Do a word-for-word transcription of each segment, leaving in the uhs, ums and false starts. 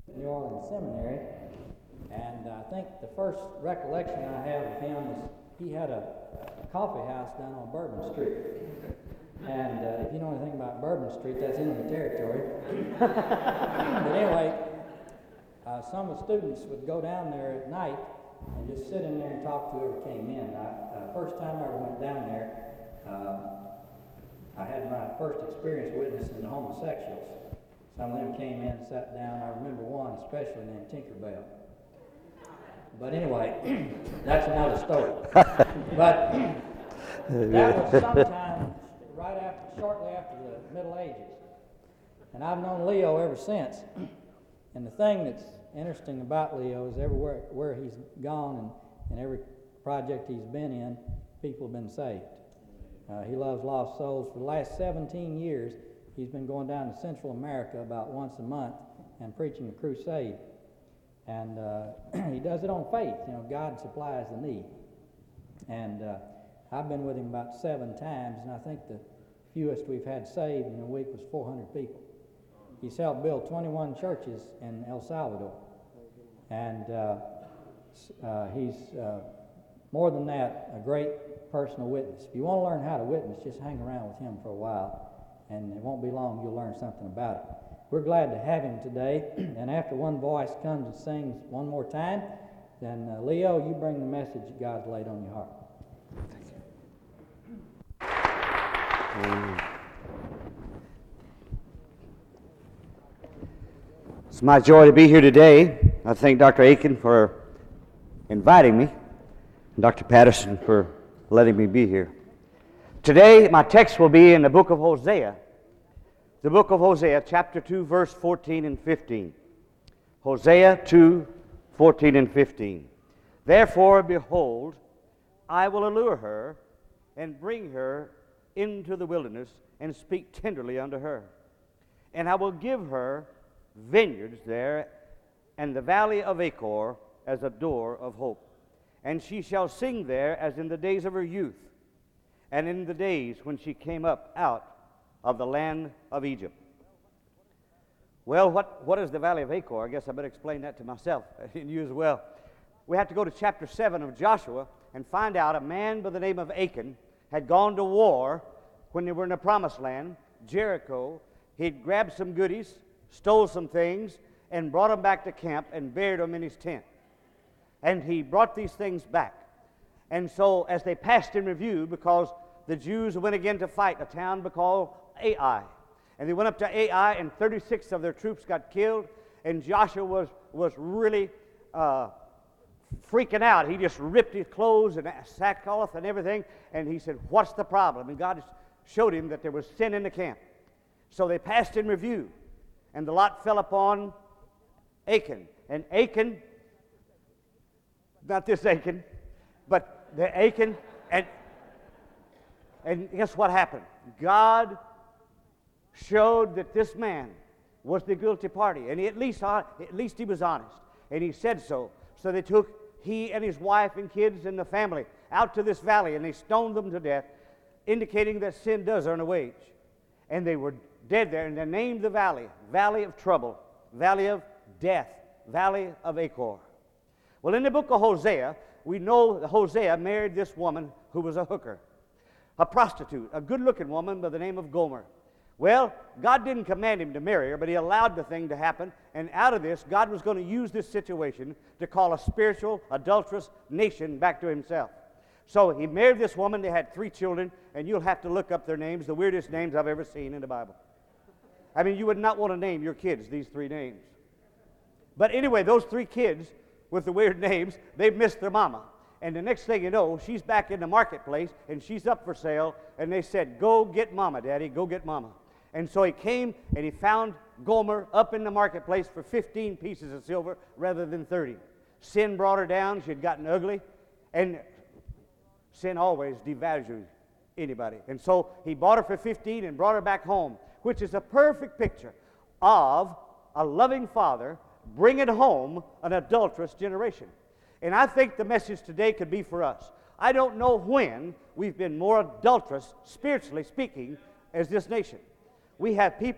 New Orleans Seminary, and I think the first recollection I have of him is he had a coffee house down on Bourbon Street. And uh, if you know anything about Bourbon Street, that's enemy territory. But anyway, uh, some of the students would go down there at night and just sit in there and talk to whoever came in. I, uh, first time I ever went down there, uh, I had my first experience witnessing the homosexuals. Some of them came in and sat down. I remember one especially named Tinkerbell. But anyway, that's another story. But that was sometime right after, shortly after the Middle Ages. And I've known Leo ever since. And the thing that's interesting about Leo is everywhere where he's gone and, and every project he's been in, people have been saved. Uh, he loves lost souls. For the last seventeen years, he's been going down to Central America about once a month and preaching a crusade. And uh, he does it on faith. You know, God supplies the need. And uh, I've been with him about seven times, and I think the fewest we've had saved in a week was four hundred people. He's helped build twenty-one churches in El Salvador. And uh, uh, he's, uh, more than that, a great personal witness. If you want to learn how to witness, just hang around with him for a while, and it won't be long you'll learn something about it. We're glad to have him today, and after one voice comes and sings one more time, then uh, Leo, you bring the message that God's laid on your heart. Thank you. Mm. It's my joy to be here today. I thank Doctor Aiken for inviting me, and Doctor Patterson for letting me be here. Today, my text will be in the book of Hosea. The book of Hosea, chapter two, verse fourteen and fifteen. Hosea two, fourteen and fifteen. Therefore, behold, I will allure her and bring her into the wilderness and speak tenderly unto her. And I will give her vineyards there and the valley of Achor as a door of hope. And she shall sing there as in the days of her youth, and in the days when she came up out of the land of Egypt. Well, what, what is the valley of Achor? I guess I better explain that to myself and you as well. We have to go to chapter seven of Joshua and find out a man by the name of Achan had gone to war when they were in the promised land, Jericho. He'd grabbed some goodies, stole some things, and brought them back to camp and buried them in his tent. And he brought these things back. And so as they passed in review, because the Jews went again to fight a town called Ai. And they went up to Ai, and thirty-six of their troops got killed, and Joshua was, was really uh, freaking out. He just ripped his clothes and sackcloth and everything, and he said, what's the problem? And God showed him that there was sin in the camp. So they passed in review, and the lot fell upon Achan. And Achan, not this Achan, but the Achan, and and guess what happened? God showed that this man was the guilty party, and he at least at least he was honest, and he said so. So they took he and his wife and kids and the family out to this valley, and they stoned them to death, indicating that sin does earn a wage. And they were dead there, and they named the valley Valley of Trouble, Valley of Death, Valley of Achor. Well, in the book of Hosea, we know that Hosea married this woman who was a hooker, a prostitute, a good-looking woman by the name of Gomer. Well, God didn't command him to marry her, but he allowed the thing to happen, and out of this, God was going to use this situation to call a spiritual, adulterous nation back to himself. So he married this woman. They had three children, and you'll have to look up their names, the weirdest names I've ever seen in the Bible. I mean, you would not want to name your kids these three names. But anyway, those three kids with the weird names, they missed their mama. And the next thing you know, she's back in the marketplace, and she's up for sale, and they said, go get mama, Daddy, go get mama. And so he came, and he found Gomer up in the marketplace for fifteen pieces of silver rather than thirty. Sin brought her down. She had gotten ugly, and sin always devalues anybody. And so he bought her for fifteen and brought her back home, which is a perfect picture of a loving father bringing home an adulterous generation. And I think the message today could be for us. I don't know when we've been more adulterous, spiritually speaking, as this nation. We have people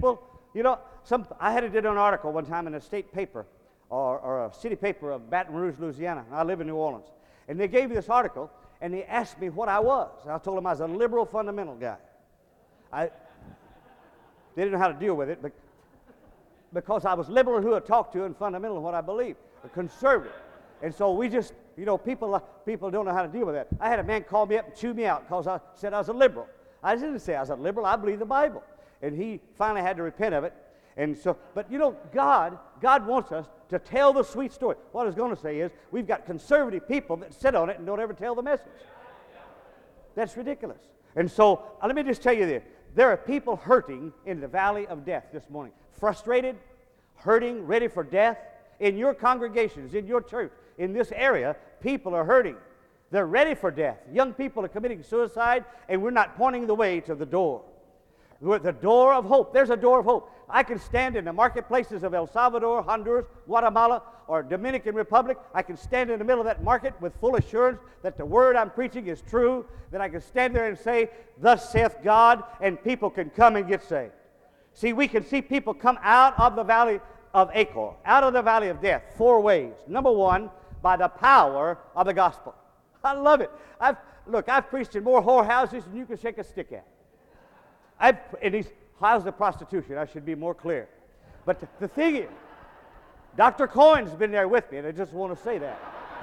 You know, some, I had to do an article one time in a state paper or, or a city paper of Baton Rouge, Louisiana. I live in New Orleans. And they gave me this article, and they asked me what I was. And I told them I was a liberal fundamental guy. I, they didn't know how to deal with it, but because I was liberal in who I talked to and fundamental in what I believe, a conservative. And so we just, you know, people, people don't know how to deal with that. I had a man call me up and chew me out because I said I was a liberal. I didn't say I was a liberal. I believe the Bible. And he finally had to repent of it. And so, but you know, God, God wants us to tell the sweet story. What I was going to say is, we've got conservative people that sit on it and don't ever tell the message. That's ridiculous. And so, uh, let me just tell you this. There are people hurting in the valley of death this morning. Frustrated, hurting, ready for death. In your congregations, in your church, in this area, people are hurting. They're ready for death. Young people are committing suicide, and we're not pointing the way to the door. We're at the door of hope. There's a door of hope. I can stand in the marketplaces of El Salvador, Honduras, Guatemala, or Dominican Republic. I can stand in the middle of that market with full assurance that the word I'm preaching is true, that I can stand there and say, thus saith God, and people can come and get saved. See, we can see people come out of the valley of Achor, out of the valley of death, four ways. Number one, by the power of the gospel. I love it. I've, look, I've preached in more whorehouses than you can shake a stick at. I've, in these houses of prostitution, I should be more clear. But the, the thing is, Doctor Cohen's been there with me, and I just want to say that.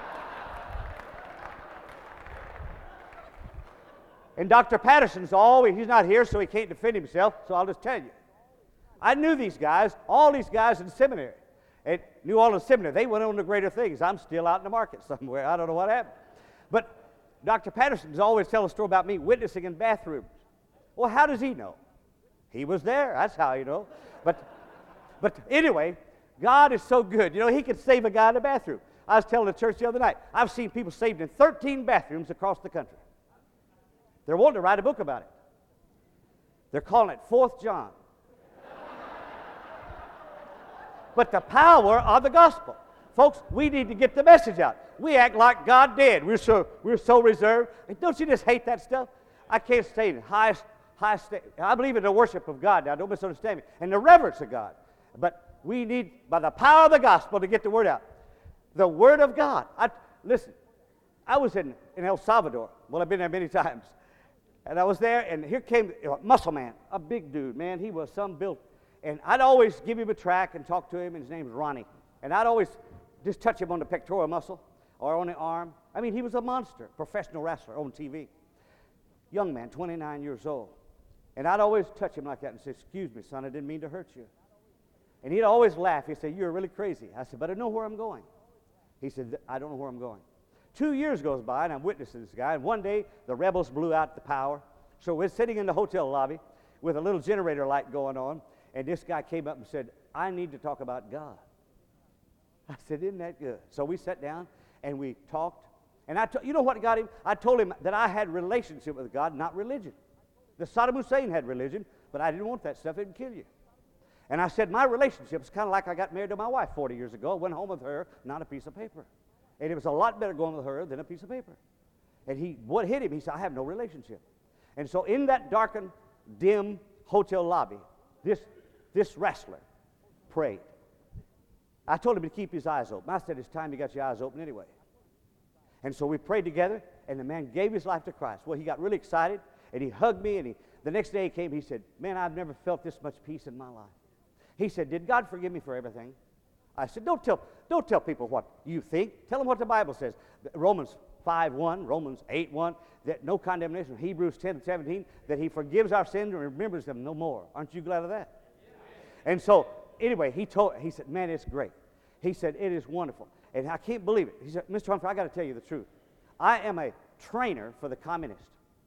And Doctor Patterson's always, he's not here, so he can't defend himself, so I'll just tell you. I knew these guys, all these guys in seminary, at New Orleans Seminary. They went on to greater things. I'm still out in the market somewhere. I don't know what happened. But Doctor Patterson's always telling a story about me witnessing in bathrooms. Well, how does he know? He was there. That's how you know. But, but anyway, God is so good. You know, he can save a guy in the bathroom. I was telling the church the other night, I've seen people saved in thirteen bathrooms across the country. They're wanting to write a book about it. They're calling it Fourth John. But the power of the gospel. Folks, we need to get the message out. We act like God did. We're so, we're so reserved. And don't you just hate that stuff? I can't stay in high, high state. I believe in the worship of God. Now, don't misunderstand me. And the reverence of God. But we need, by the power of the gospel, to get the word out. The word of God. I, listen, I was in, in El Salvador. Well, I've been there many times. And I was there, and here came a muscle man, a big dude, man. He was some built. And I'd always give him a track and talk to him, and his name was Ronnie. And I'd always just touch him on the pectoral muscle or on the arm. I mean, he was a monster, professional wrestler on T V. Young man, twenty-nine years old. And I'd always touch him like that and say, excuse me, son, I didn't mean to hurt you. And he'd always laugh. He'd say, you're really crazy. I said, but I know where I'm going. He said, I don't know where I'm going. Two years goes by, and I'm witnessing this guy, and one day the rebels blew out the power. So we're sitting in the hotel lobby with a little generator light going on, and this guy came up and said, I need to talk about God. I said, isn't that good? So we sat down, and we talked. And I to, you know what got him? I told him that I had relationship with God, not religion. The Saddam Hussein had religion, but I didn't want that stuff. It would kill you. And I said, my relationship is kind of like I got married to my wife forty years ago. I went home with her, not a piece of paper. And it was a lot better going with her than a piece of paper. And he, what hit him? He said, I have no relationship. And so in that darkened, dim hotel lobby, this, this wrestler prayed. I told him to keep his eyes open. I said, it's time you got your eyes open anyway. And so we prayed together, and the man gave his life to Christ. Well, he got really excited, and he hugged me, and he, the next day he came, he said, man, I've never felt this much peace in my life. He said, did God forgive me for everything? I said, don't tell, don't tell people what you think. Tell them what the Bible says. Romans five one, Romans eight one, that no condemnation. Hebrews ten and seventeen, that he forgives our sins and remembers them no more. Aren't you glad of that? Yeah. And so, anyway, he told, he said, man, it's great. He said, it is wonderful. And I can't believe it. He said, Mister Humphrey, I got to tell you the truth. I am a trainer for the communists.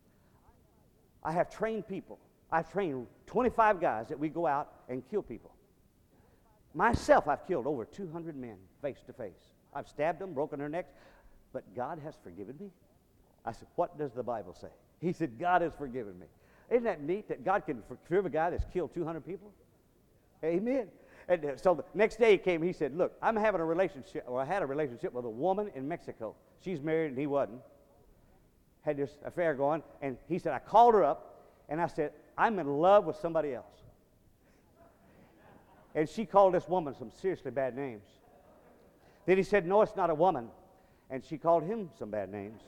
I have trained people. I've trained twenty-five guys that we go out and kill people. Myself, I've killed over two hundred men face to face. I've stabbed them, broken their necks, but God has forgiven me. I said, what does the Bible say? He said, God has forgiven me. Isn't that neat that God can forgive a guy that's killed two hundred people? Amen. And uh, so the next day he came, he said, look, I'm having a relationship, or I had a relationship with a woman in Mexico. She's married and he wasn't. Had this affair going, and he said, I called her up, and I said, I'm in love with somebody else. And she called this woman some seriously bad names. Then he said, no, it's not a woman. And she called him some bad names.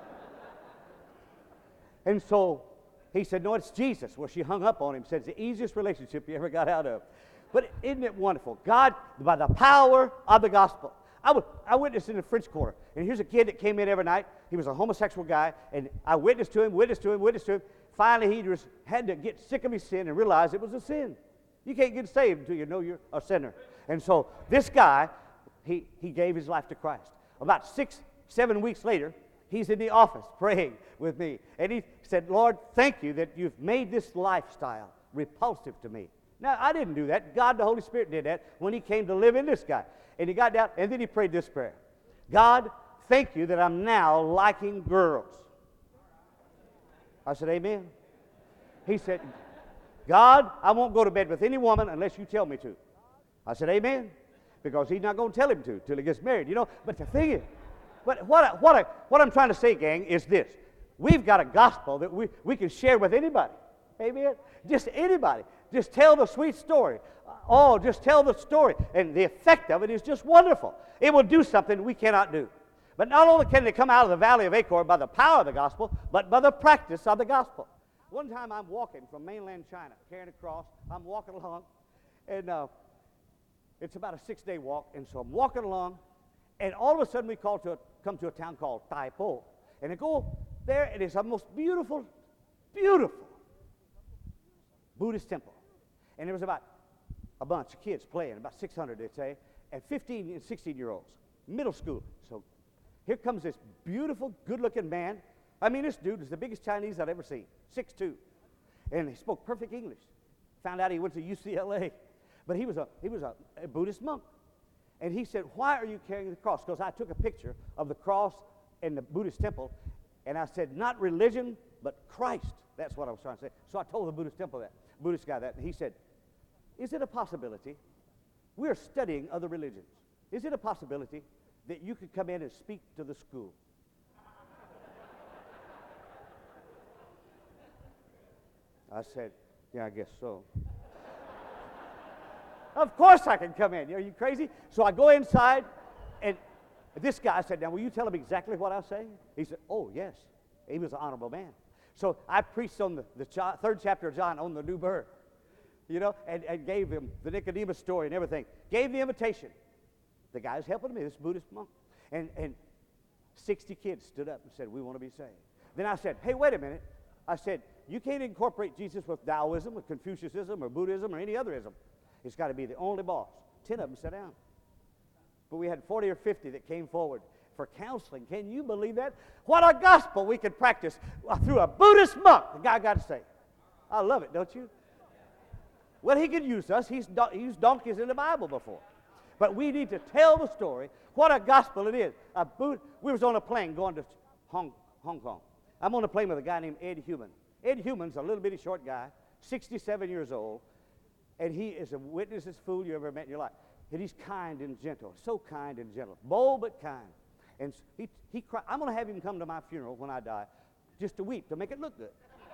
And so he said, no, it's Jesus. Well, she hung up on him, said, it's the easiest relationship you ever got out of. But isn't it wonderful? God, by the power of the gospel. I, was, I witnessed in the French Quarter, and here's a kid that came in every night. He was a homosexual guy, and I witnessed to him, witnessed to him, witnessed to him. Finally, he just had to get sick of his sin and realize it was a sin. You can't get saved until you know you're a sinner. And so this guy, he, he gave his life to Christ. About six, seven weeks later, he's in the office praying with me. And he said, Lord, thank you that you've made this lifestyle repulsive to me. Now, I didn't do that. God, the Holy Spirit, did that when he came to live in this guy. And he got down, and then he prayed this prayer. God, thank you that I'm now liking girls. I said, amen. He said, God, I won't go to bed with any woman unless you tell me to. I said, amen. Because he's not going to tell him to till he gets married, you know. But the thing is, but what, I, what, I, what I'm trying to say, gang, is this. We've got a gospel that we, we can share with anybody. Amen? Just anybody. Just tell the sweet story. Oh, just tell the story. And the effect of it is just wonderful. It will do something we cannot do. But not only can they come out of the valley of Achor by the power of the gospel, but by the practice of the gospel. One time I'm walking from mainland China, carrying a cross. I'm walking along, and uh, it's about a six-day walk. And so I'm walking along, and all of a sudden we call to a, come to a town called Tai Po. And I go there, and it's a most beautiful, beautiful Buddhist temple. And there was about a bunch of kids playing, about six hundred, they'd say, and fifteen and sixteen-year-olds, middle school. So here comes this beautiful, good-looking man. I mean, this dude is the biggest Chinese I'd ever seen, six two. And he spoke perfect English. Found out he went to U C L A. But he was a, he was a, a Buddhist monk. And he said, why are you carrying the cross? Because I took a picture of the cross in the Buddhist temple, and I said, not religion, but Christ. That's what I was trying to say. So I told the Buddhist temple that, Buddhist guy that, and he said, is it a possibility? We're studying other religions. Is it a possibility that you could come in and speak to the school? I said, yeah, I guess so. Of course I can come in. Are you crazy? So I go inside, and this guy said, now, will you tell him exactly what I was saying? He said, oh, yes. He was an honorable man. So I preached on the, the ch- third chapter of John on the new birth, you know, and, and gave him the Nicodemus story and everything. Gave the invitation. The guy's helping me, this Buddhist monk. And, and sixty kids stood up and said, we want to be saved. Then I said, hey, wait a minute. I said, you can't incorporate Jesus with Taoism, with Confucianism, or Buddhism, or any other ism. It's got to be the only boss. Ten of them sat down. But we had forty or fifty that came forward for counseling. Can you believe that? What a gospel we could practice through a Buddhist monk. The guy got saved. I love it, don't you? Well, he could use us. He's do- he used donkeys in the Bible before. But we need to tell the story. What a gospel it is. A Bud- we was on a plane going to Hong, Hong Kong. I'm on a plane with a guy named Ed Human. Ed Human's a little bitty short guy, sixty-seven years old, and he is the witnessest fool you ever met in your life. And he's kind and gentle, so kind and gentle, bold but kind. And he, he cried. I'm going to have him come to my funeral when I die, just to weep, to make it look good.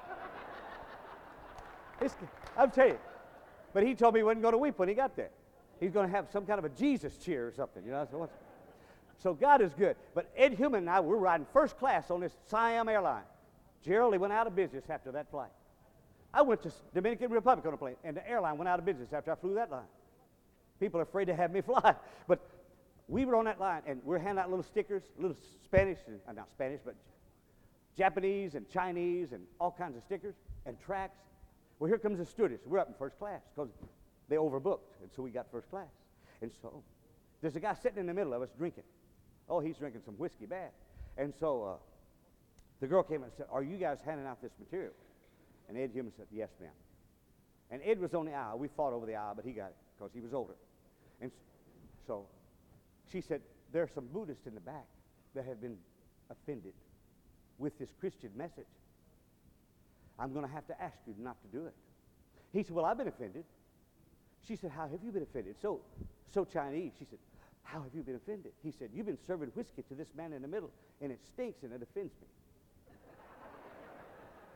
It's, I'm telling you. But he told me he wasn't going to weep when he got there. He's going to have some kind of a Jesus cheer or something, you know. So, what's, so God is good. But Ed Human and I, we're riding first class on this Siam airline. Gerald, he went out of business after that flight. I went to Dominican Republic on a plane, and the airline went out of business after I flew that line. People are afraid to have me fly. But we were on that line, and we're handing out little stickers, little Spanish, and, uh, not Spanish, but Japanese and Chinese and all kinds of stickers and tracts. Well, here comes the stewardess. We're up in first class because they overbooked, and so we got first class. And so there's a guy sitting in the middle of us drinking. Oh, he's drinking some whiskey bad. And so uh, the girl came and said, are you guys handing out this material? And Ed Human said, yes, ma'am. And Ed was on the aisle. We fought over the aisle, but he got it because he was older. And so she said, there are some Buddhists in the back that have been offended with this Christian message. I'm going to have to ask you not to do it. He said, well, I've been offended. She said, how have you been offended? So, so Chinese. She said, how have you been offended? He said, you've been serving whiskey to this man in the middle, and it stinks and it offends me.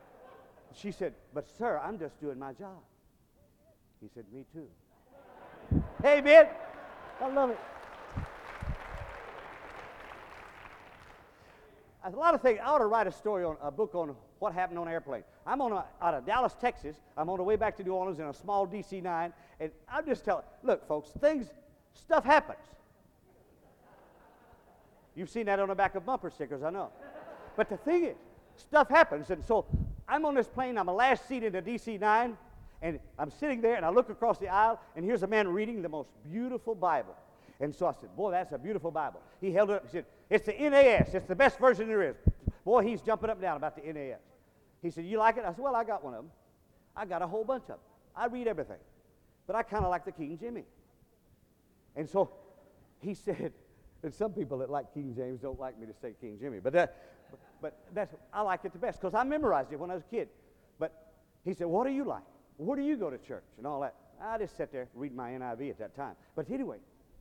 She said, but sir, I'm just doing my job. He said, me too. Amen. I love it. A lot of things. I ought to write a story on a book on what happened on an airplane. I'm on a, out of Dallas, Texas. I'm on the way back to New Orleans in a small D C nine, and I'm just telling. Look, folks, things, stuff happens. You've seen that on the back of bumper stickers, I know. But the thing is, stuff happens, and so I'm on this plane. I'm the last seat in the D C nine, and I'm sitting there, and I look across the aisle, and here's a man reading the most beautiful Bible. And so I said, boy, that's a beautiful Bible. He held it up. He said, it's the N A S. It's the best version there is. Boy, he's jumping up and down about the N A S. He said, you like it? I said, well, I got one of them. I got a whole bunch of them. I read everything. But I kind of like the King Jimmy. And so he said, and some people that like King James don't like me to say King Jimmy. But, that, but that's, I like it the best because I memorized it when I was a kid. But he said, what do you like? Where do you go to church? And all that. I just sat there reading my N I V at that time. But anyway,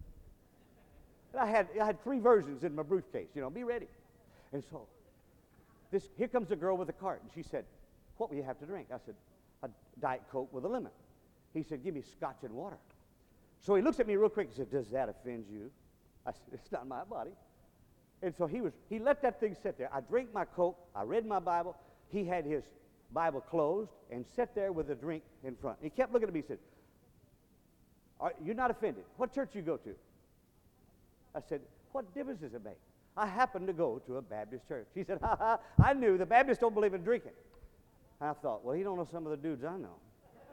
I had, I had three versions in my briefcase, you know, be ready. And so, this, here comes a girl with a cart, and she said, what will you have to drink? I said, a Diet Coke with a lemon. He said, give me scotch and water. So he looks at me real quick and said, does that offend you? I said, it's not my body. And so he was, he let that thing sit there. I drank my Coke, I read my Bible. He had his Bible closed and sat there with a drink in front. He kept looking at me and said, Are, you're not offended. What church you go to? I said, what difference does it make? I happen to go to a Baptist church. He said, ha ha, I knew the Baptists don't believe in drinking. I thought, well, he don't know some of the dudes I know.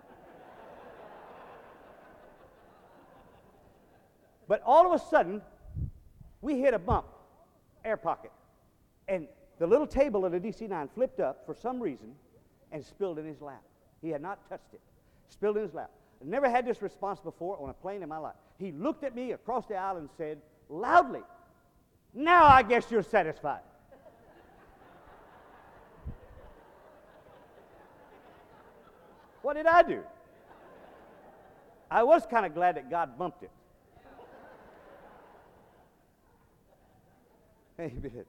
But all of a sudden, we hit a bump, air pocket, and the little table of the D C nine flipped up for some reason and spilled in his lap. He had not touched it. Spilled in his lap. I never had this response before on a plane in my life. He looked at me across the aisle and said, loudly, now I guess you're satisfied. What did I do? I was kind of glad that God bumped it. Amen.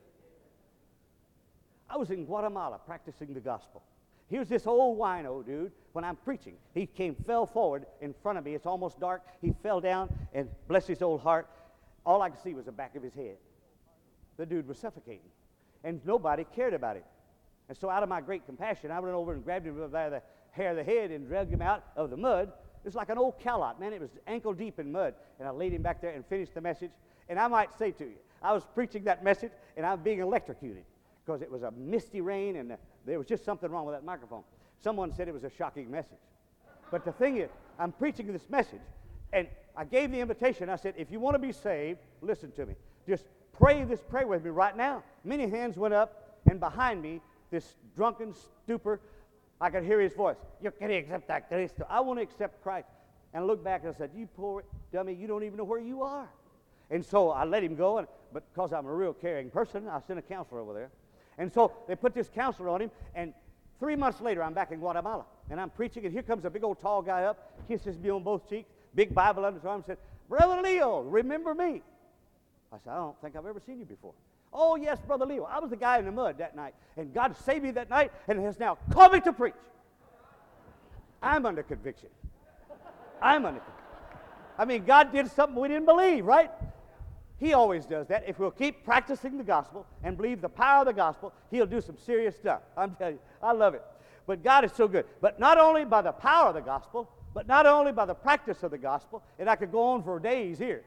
I was in Guatemala practicing the gospel. Here's this old wino dude. When I'm preaching, he came, fell forward in front of me. It's almost dark. He fell down, and bless his old heart, all I could see was the back of his head. The dude was suffocating, and nobody cared about him. And so out of my great compassion, I went over and grabbed him by the hair of the head and dragged him out of the mud. It was like an old callot, man. It was ankle deep in mud. And I laid him back there and finished the message. And I might say to you, I was preaching that message, and I'm being electrocuted because it was a misty rain, and the, there was just something wrong with that microphone. Someone said it was a shocking message. But the thing is, I'm preaching this message, and I gave the invitation. I said, if you want to be saved, listen to me. Just pray this prayer with me right now. Many hands went up, and behind me, this drunken stupor, I could hear his voice. You can accept that Christ. I want to accept Christ. And I looked back and I said, you poor dummy, you don't even know where you are. And so I let him go, and, but because I'm a real caring person, I sent a counselor over there. And so they put this counselor on him, and three months later, I'm back in Guatemala, and I'm preaching, and here comes a big old tall guy up, kisses me on both cheeks, big Bible under his arm, and said, Brother Leo, remember me? I said, I don't think I've ever seen you before. Oh, yes, Brother Leo. I was the guy in the mud that night, and God saved me that night, and has now called me to preach. I'm under conviction. I'm under conviction. I mean, God did something we didn't believe, right? He always does that. If we'll keep practicing the gospel and believe the power of the gospel, he'll do some serious stuff. I'm telling you, I love it. But God is so good. But not only by the power of the gospel, but not only by the practice of the gospel, and I could go on for days here,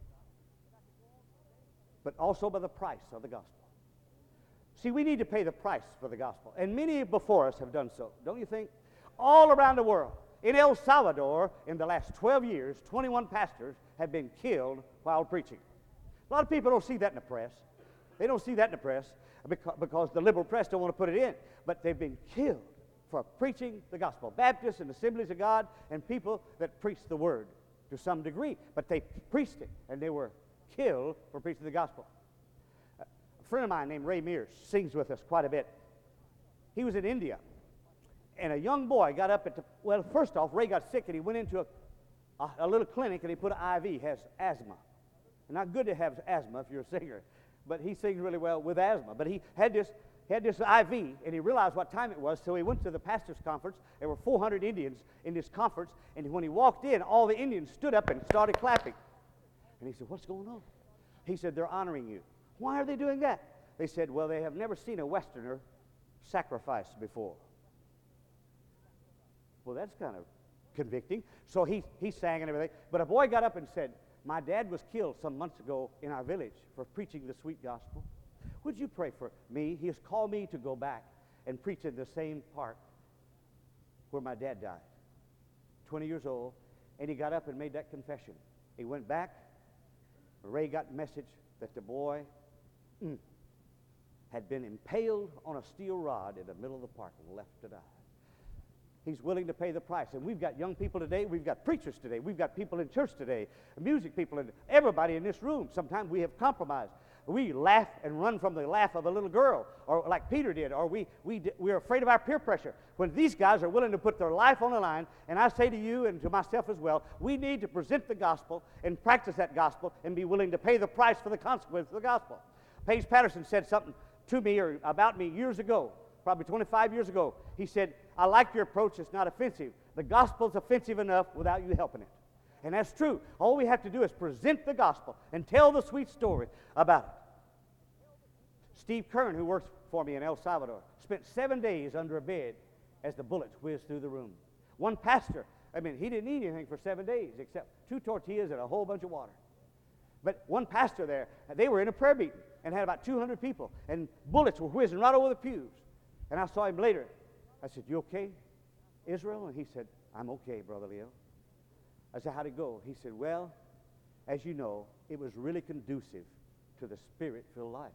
but also by the price of the gospel. See, we need to pay the price for the gospel, and many before us have done so, don't you think? All around the world. In El Salvador, in the last twelve years, twenty-one pastors have been killed while preaching. A lot of people don't see that in the press. They don't see that in the press because, because the liberal press don't want to put it in. But they've been killed for preaching the gospel. Baptists and Assemblies of God and people that preach the word to some degree. But they preached it, and they were killed for preaching the gospel. A friend of mine named Ray Mears sings with us quite a bit. He was in India, and a young boy got up at the, well, first off, Ray got sick, and he went into a, a, a little clinic, and he put an I V. He has asthma. Not good to have asthma if you're a singer, but he sings really well with asthma. But he had this, had this I V, and he realized what time it was, so he went to the pastor's conference. There were four hundred Indians in this conference, and when he walked in, all the Indians stood up and started clapping. And he said, what's going on? He said, they're honoring you. Why are they doing that? They said, well, they have never seen a Westerner sacrifice before. Well, that's kind of convicting. So he, he sang and everything. But a boy got up and said, my dad was killed some months ago in our village for preaching the sweet gospel. Would you pray for me? He has called me to go back and preach in the same park where my dad died. twenty years old. And he got up and made that confession. He went back. Ray got the message that the boy mm, had been impaled on a steel rod in the middle of the park and left to die. He's willing to pay the price. And we've got young people today. We've got preachers today. We've got people in church today, music people, and everybody in this room. Sometimes we have compromised. We laugh and run from the laugh of a little girl, or like Peter did, or we, we, we're afraid of our peer pressure. When these guys are willing to put their life on the line, and I say to you and to myself as well, we need to present the gospel and practice that gospel and be willing to pay the price for the consequence of the gospel. Paige Patterson said something to me or about me years ago, probably twenty-five years ago. He said, I like your approach. It's not offensive. The gospel's offensive enough without you helping it. And that's true. All we have to do is present the gospel and tell the sweet story about it. Steve Kern, who works for me in El Salvador, spent seven days under a bed as the bullets whizzed through the room. One pastor, I mean, he didn't eat anything for seven days except two tortillas and a whole bunch of water. But one pastor there, they were in a prayer meeting and had about two hundred people, and bullets were whizzing right over the pews. And I saw him later. I said, you okay, Israel? And he said, I'm okay, Brother Leo. I said, how'd it go? He said, well, as you know, it was really conducive to the spirit-filled life.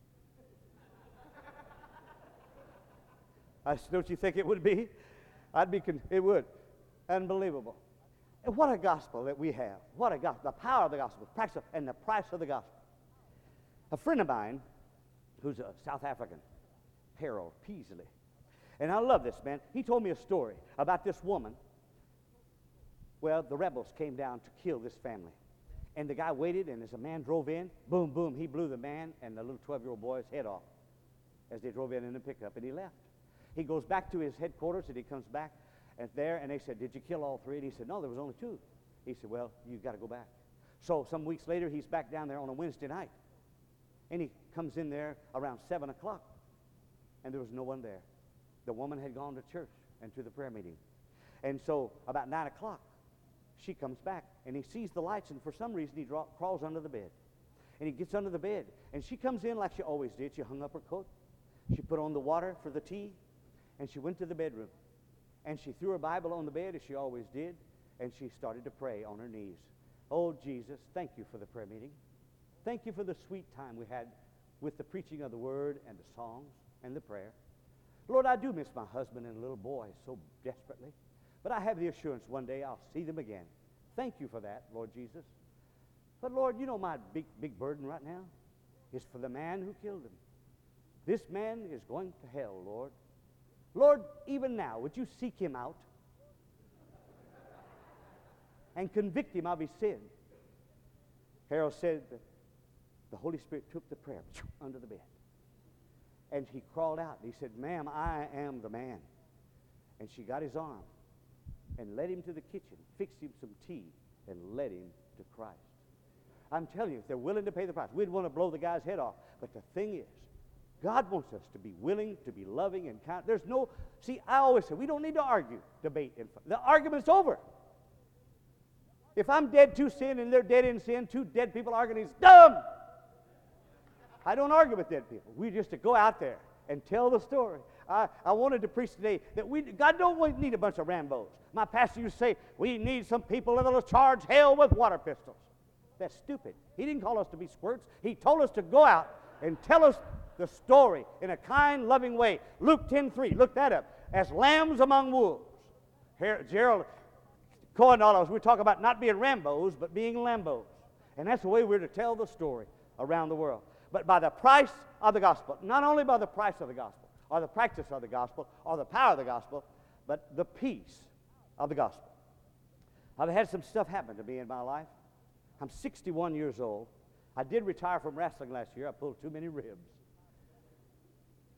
I said, don't you think it would be? I'd be, con- it would. Unbelievable. And what a gospel that we have. What a gospel. The power of the gospel, practice, and the price of the gospel. A friend of mine, who's a South African, Harold Peasley, and I love this man. He told me a story about this woman. Well, the rebels came down to kill this family. And the guy waited, and as a man drove in, boom, boom, he blew the man and the little twelve-year-old boy's head off as they drove in in the pickup, and he left. He goes back to his headquarters, and he comes back and there, and they said, did you kill all three? And he said, no, there was only two. He said, well, you've got to go back. So some weeks later, he's back down there on a Wednesday night. And he comes in there around seven o'clock, and there was no one there. The woman had gone to church and to the prayer meeting. And so about nine o'clock, she comes back, and he sees the lights, and for some reason, he draw, crawls under the bed. And he gets under the bed, and she comes in like she always did. She hung up her coat. She put on the water for the tea, and she went to the bedroom. And she threw her Bible on the bed, as she always did, and she started to pray on her knees. Oh, Jesus, thank you for the prayer meeting. Thank you for the sweet time we had with the preaching of the word and the songs and the prayer. Lord, I do miss my husband and little boy so desperately, but I have the assurance one day I'll see them again. Thank you for that, Lord Jesus. But Lord, you know my big, big burden right now is for the man who killed him. This man is going to hell, Lord. Lord, even now, would you seek him out and convict him of his sin? Harold said that the Holy Spirit took the prayer under the bed. And he crawled out. And he said, ma'am, I am the man. And she got his arm and led him to the kitchen, fixed him some tea, and led him to Christ. I'm telling you, if they're willing to pay the price, we'd want to blow the guy's head off. But the thing is, God wants us to be willing, to be loving, and kind. There's no, see, I always say, we don't need to argue, debate. And the argument's over. If I'm dead to sin and they're dead in sin, two dead people arguing, it's dumb. I don't argue with dead people. We just to go out there and tell the story. I, I wanted to preach today that we God don't need a bunch of Rambos. My pastor used to say, we need some people that will charge hell with water pistols. That's stupid. He didn't call us to be squirts. He told us to go out and tell us the story in a kind, loving way. Luke ten three, look that up. As lambs among wolves. Here, Gerald Cohen and all of us, we talk about not being Rambos, but being Lambos. And that's the way we're to tell the story around the world. But by the price of the gospel. Not only by the price of the gospel, or the practice of the gospel, or the power of the gospel, but the peace of the gospel. I've had some stuff happen to me in my life. I'm sixty-one years old. I did retire from wrestling last year. I pulled too many ribs.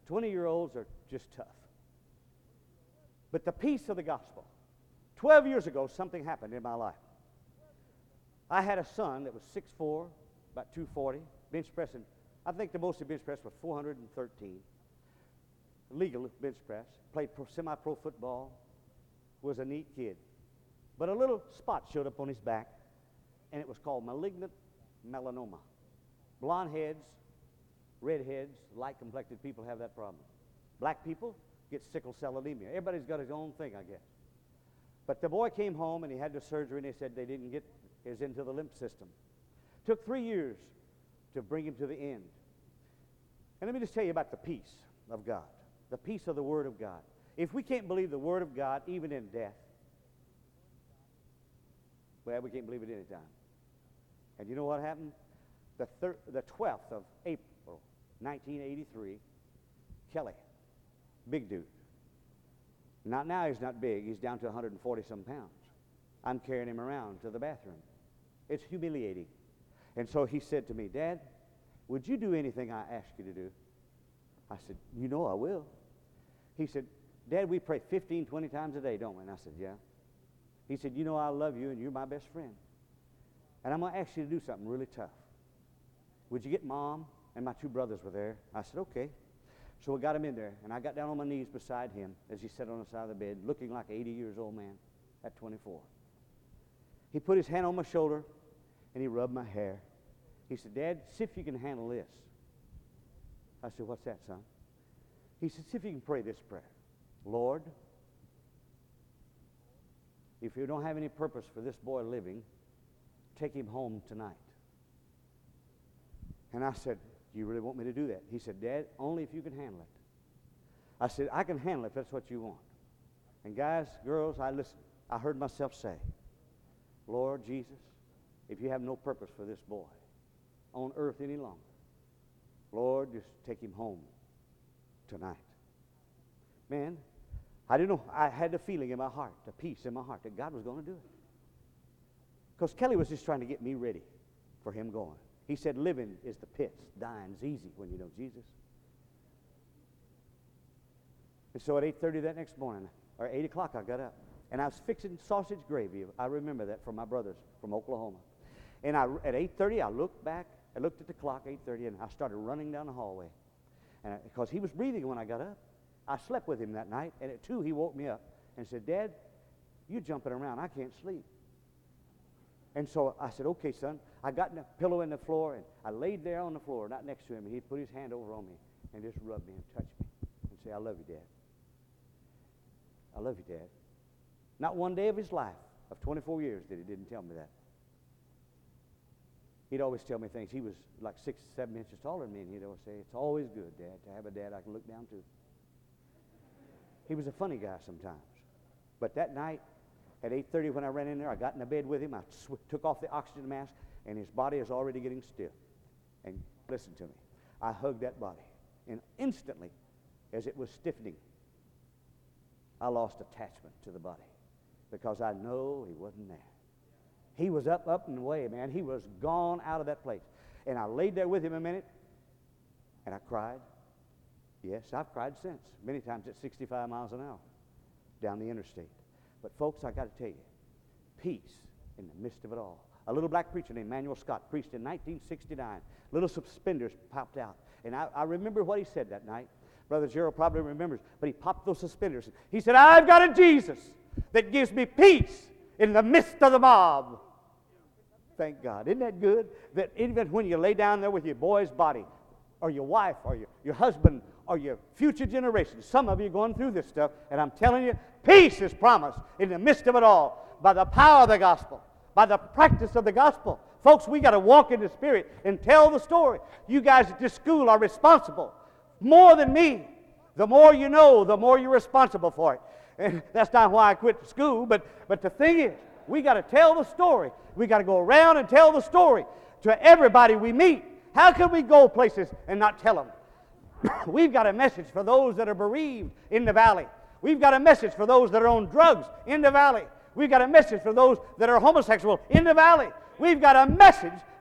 twenty-year-olds are just tough. But the peace of the gospel. Twelve years ago, something happened in my life. I had a son that was six foot four, about two forty, bench pressing. I think the most he bench pressed was four hundred thirteen. Legal bench press. Played pro, semi-pro football. Was a neat kid. But a little spot showed up on his back, and it was called malignant melanoma. Blonde heads, red heads, light-complected people have that problem. Black people get sickle cell anemia. Everybody's got his own thing, I guess. But the boy came home, and he had the surgery, and they said they didn't get his into the lymph system. Took three years to bring him to the end. And let me just tell you about the peace of God, the peace of the Word of God. If we can't believe the Word of God, even in death, well, we can't believe it any time. And you know what happened? The, thir- the twelfth of April, nineteen eighty-three, Kelly, big dude. Not now he's not big. He's down to one hundred forty some pounds. I'm carrying him around to the bathroom. It's humiliating. And so he said to me, Dad, would you do anything I ask you to do? I said, you know I will. He said, Dad, we pray fifteen, twenty times a day, don't we? And I said, yeah. He said, you know I love you and you're my best friend. And I'm going to ask you to do something really tough. Would you get Mom? And my two brothers were there. I said, okay. So we got him in there, and I got down on my knees beside him as he sat on the side of the bed, looking like an eighty years old man at twenty-four. He put his hand on my shoulder, and he rubbed my hair. He said, Dad, see if you can handle this. I said, what's that, son? He said, see if you can pray this prayer. Lord, if you don't have any purpose for this boy living, take him home tonight. And I said, do you really want me to do that? He said, Dad, only if you can handle it. I said, I can handle it if that's what you want. And guys, girls, I listened. I heard myself say, Lord Jesus, if you have no purpose for this boy on earth any longer, Lord, just take him home tonight. Man, I didn't know. I had the feeling in my heart, the peace in my heart that God was going to do it. Because Kelly was just trying to get me ready for him going. He said, living is the pits, dying's easy when you know Jesus. And so at eight thirty that next morning, or eight o'clock, I got up. And I was fixing sausage gravy. I remember that from my brothers from Oklahoma. And I, at eight thirty, I looked back. I looked at the clock, eight thirty, and I started running down the hallway. And because he was breathing when I got up. I slept with him that night, and at two, he woke me up and said, Dad, you're jumping around. I can't sleep. And so I said, okay, son. I got a pillow in the floor, and I laid there on the floor, not next to him, and he put his hand over on me and just rubbed me and touched me and say, I love you, Dad. I love you, Dad. Not one day of his life, of twenty-four years, that he didn't tell me that. He'd always tell me things. He was like six, seven inches taller than me, and he'd always say, it's always good, Dad, to have a dad I can look down to. He was a funny guy sometimes. But that night, at eight thirty when I ran in there, I got in the bed with him. I sw- took off the oxygen mask, and his body is already getting stiff. And listen to me. I hugged that body. And instantly, as it was stiffening, I lost attachment to the body because I know he wasn't there. He was up, up and away, man. He was gone out of that place. And I laid there with him a minute, and I cried. Yes, I've cried since, many times at sixty-five miles an hour down the interstate. But folks, I got to tell you, peace in the midst of it all. A little black preacher named Manuel Scott preached in nineteen sixty-nine. Little suspenders popped out. And I, I remember what he said that night. Brother Gerald probably remembers, but he popped those suspenders. He said, I've got a Jesus that gives me peace in the midst of the mob. Thank God. Isn't that good? That even when you lay down there with your boy's body, or your wife, or your, your husband, or your future generations, some of you are going through this stuff, and I'm telling you, peace is promised in the midst of it all by the power of the gospel, by the practice of the gospel. Folks, we got to walk in the Spirit and tell the story. You guys at this school are responsible more than me. The more you know, the more you're responsible for it. And that's not why I quit school, but, but the thing is, we got to tell the story. We got to go around and tell the story to everybody we meet. How can we go places and not tell them? We've got a message for those that are bereaved in the valley. We've got a message for those that are on drugs in the valley. We've got a message for those that are homosexual in the valley. We've got a message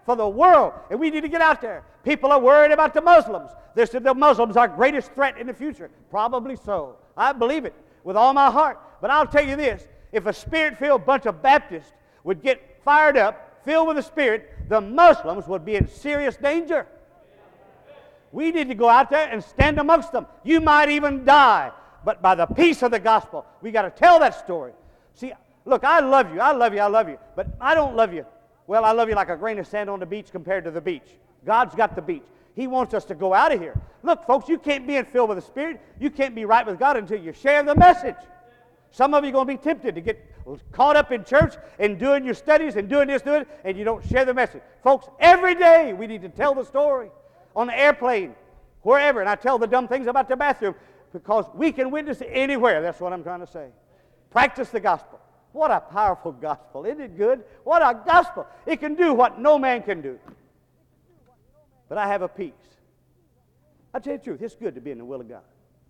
for the world, and we need to get out there. People are worried about the Muslims. They said the Muslims are our greatest threat in the future. Probably so. I believe it with all my heart. But I'll tell you this, if a Spirit-filled bunch of Baptists would get fired up, filled with the Spirit, the Muslims would be in serious danger. We need to go out there and stand amongst them. You might even die, but by the peace of the gospel, we got to tell that story. See, look, I love you, I love you, I love you, but I don't love you. Well, I love you like a grain of sand on the beach compared to the beach. God's got the beach. He wants us to go out of here. Look, folks, you can't be filled with the Spirit. You can't be right with God until you share the message. Some of you are going to be tempted to get caught up in church and doing your studies and doing this, doing it, and you don't share the message. Folks, every day we need to tell the story. On the airplane, wherever, and I tell the dumb things about the bathroom because we can witness anywhere. That's what I'm trying to say. Practice the gospel. What a powerful gospel. Isn't it good? What a gospel. It can do what no man can do. But I have a peace. I tell you the truth, it's good to be in the will of God.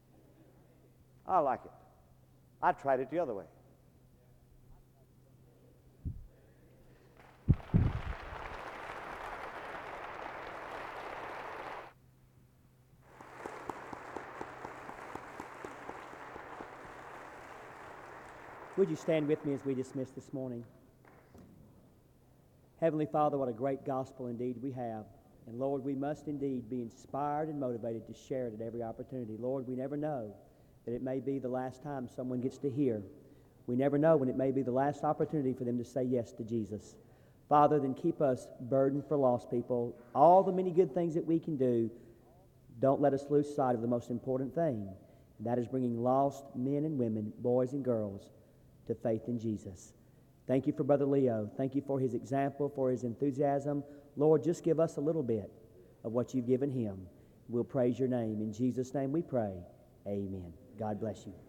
I like it. I tried it the other way. Would you stand with me as we dismiss this morning? Heavenly Father, what a great gospel indeed we have. And Lord, we must indeed be inspired and motivated to share it at every opportunity. Lord, we never know that it may be the last time someone gets to hear. We never know when it may be the last opportunity for them to say yes to Jesus. Father, then keep us burdened for lost people. All the many good things that we can do, don't let us lose sight of the most important thing. And that is bringing lost men and women, boys and girls, to faith in Jesus. Thank you for Brother Leo. Thank you for his example, for his enthusiasm. Lord, just give us a little bit of what you've given him. We'll praise your name. In Jesus' name we pray. Amen. God bless you.